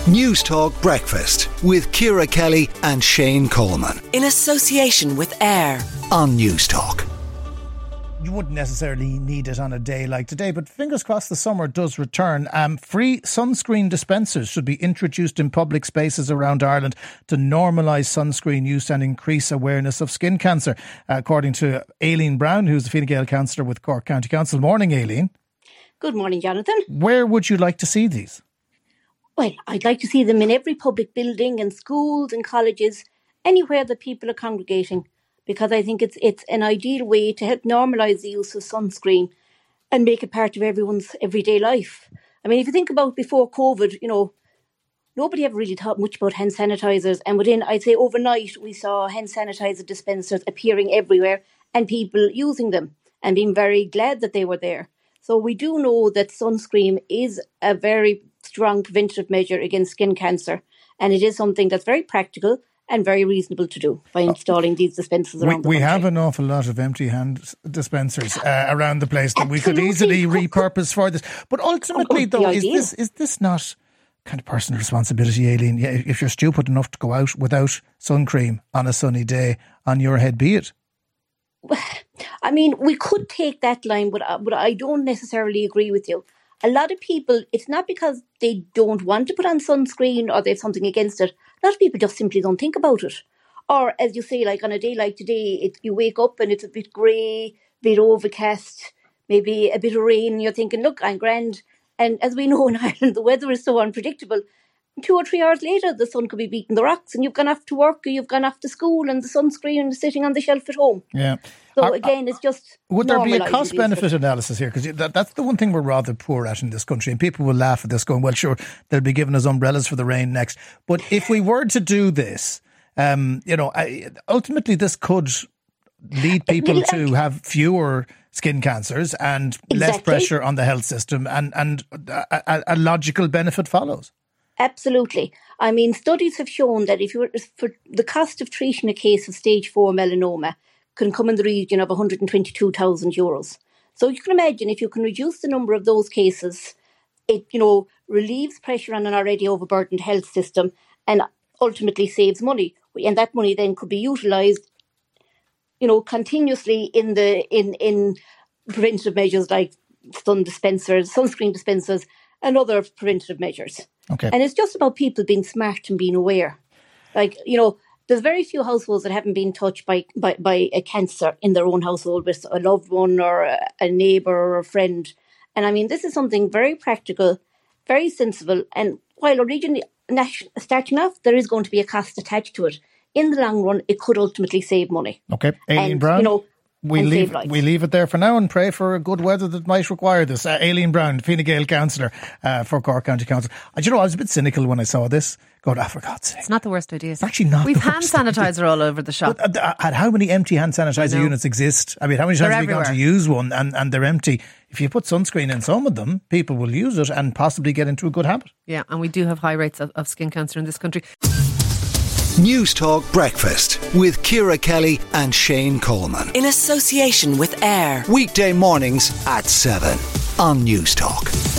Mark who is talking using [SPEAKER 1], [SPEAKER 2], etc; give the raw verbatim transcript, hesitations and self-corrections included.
[SPEAKER 1] Newstalk Breakfast with Ciara Kelly and Shane Coleman.
[SPEAKER 2] In association with AIR
[SPEAKER 1] on Newstalk.
[SPEAKER 3] You wouldn't necessarily need it on a day like today, but fingers crossed the summer does return. Um, free sunscreen dispensers should be introduced in public spaces around Ireland to normalise sunscreen use and increase awareness of skin cancer, uh, according to Aileen Brown, who's the Fine Gael councillor with Cork County Council. Morning, Aileen.
[SPEAKER 4] Good morning, Jonathan.
[SPEAKER 3] Where would you like to see these?
[SPEAKER 4] Well, I'd like to see them in every public building and schools and colleges, anywhere that people are congregating, because I think it's it's an ideal way to help normalise the use of sunscreen and make it part of everyone's everyday life. I mean, if you think about before COVID, you know, nobody ever really thought much about hand sanitisers, and within, I'd say overnight, we saw hand sanitiser dispensers appearing everywhere and people using them and being very glad that they were there. So we do know that sunscreen is a very strong preventative measure against skin cancer, and it is something that's very practical and very reasonable to do by installing these dispensers around
[SPEAKER 3] we,
[SPEAKER 4] the country.
[SPEAKER 3] We have an awful lot of empty hand dispensers uh, around the place that Absolutely. we could easily repurpose for this. But ultimately, though, is this is this not kind of personal responsibility, Aileen? Yeah, if you're stupid enough to go out without sun cream on a sunny day, on your head be it.
[SPEAKER 4] I mean, we could take that line, but, but I don't necessarily agree with you. A lot of people, it's not because they don't want to put on sunscreen or they have something against it. A lot of people just simply don't think about it. Or, as you say, like on a day like today, it, you wake up and it's a bit grey, a bit overcast, maybe a bit of rain, and you're thinking, look, I'm grand. And as we know in Ireland, the weather is so unpredictable. Two or three hours later, the sun could be beating the rocks and you've gone off to work or you've gone off to school and the sunscreen is sitting on the shelf at home.
[SPEAKER 3] Yeah.
[SPEAKER 4] So
[SPEAKER 3] Are,
[SPEAKER 4] again, it's just
[SPEAKER 3] would there be a cost-benefit analysis here? Because that, that's the one thing we're rather poor at in this country, and people will laugh at this going, well, sure, they'll be giving us umbrellas for the rain next. But if we were to do this, um, you know, I, ultimately this could lead people like, to have fewer skin cancers and exactly. less pressure on the health system, and, and a, a logical benefit follows.
[SPEAKER 4] Absolutely. I mean, studies have shown that if you were, for the cost of treating a case of stage four melanoma can come in the region of one hundred twenty-two thousand euros. So you can imagine if you can reduce the number of those cases, it, you know, relieves pressure on an already overburdened health system and ultimately saves money. And that money then could be utilised, you know, continuously in the in in preventative measures like sun dispensers, sunscreen dispensers, and other preventative measures.
[SPEAKER 3] Okay.
[SPEAKER 4] And it's just about people being smart and being aware. Like, you know, there's very few households that haven't been touched by, by, by a cancer in their own household with a loved one or a, a neighbour or a friend. And I mean, this is something very practical, very sensible. And while originally starting off, there is going to be a cost attached to it. In the long run, it could ultimately save money.
[SPEAKER 3] Okay. Aileen
[SPEAKER 4] and,
[SPEAKER 3] Brown.
[SPEAKER 4] You know,
[SPEAKER 3] We leave we leave it there for now and pray for good weather that might require this. Uh, Aileen Brown, Fine Gael councillor uh, for Cork County Council. Uh, do you know, I was a bit cynical when I saw this. God, oh, for God's sake.
[SPEAKER 5] It's not the worst idea.
[SPEAKER 3] It's actually not
[SPEAKER 5] We've
[SPEAKER 3] the
[SPEAKER 5] hand
[SPEAKER 3] worst
[SPEAKER 5] sanitizer
[SPEAKER 3] idea.
[SPEAKER 5] all over the shop.
[SPEAKER 3] But, uh, and how many empty hand sanitizer units exist? I mean, how many times
[SPEAKER 5] They're
[SPEAKER 3] have we gone to use one and, and they're empty? If you put sunscreen in some of them, people will use it and possibly get into a good habit.
[SPEAKER 5] Yeah, and we do have high rates of, of skin cancer in this country.
[SPEAKER 1] Newstalk Breakfast with Ciara Kelly and Shane Coleman.
[SPEAKER 2] In association with AIR.
[SPEAKER 1] Weekday mornings at seven on Newstalk.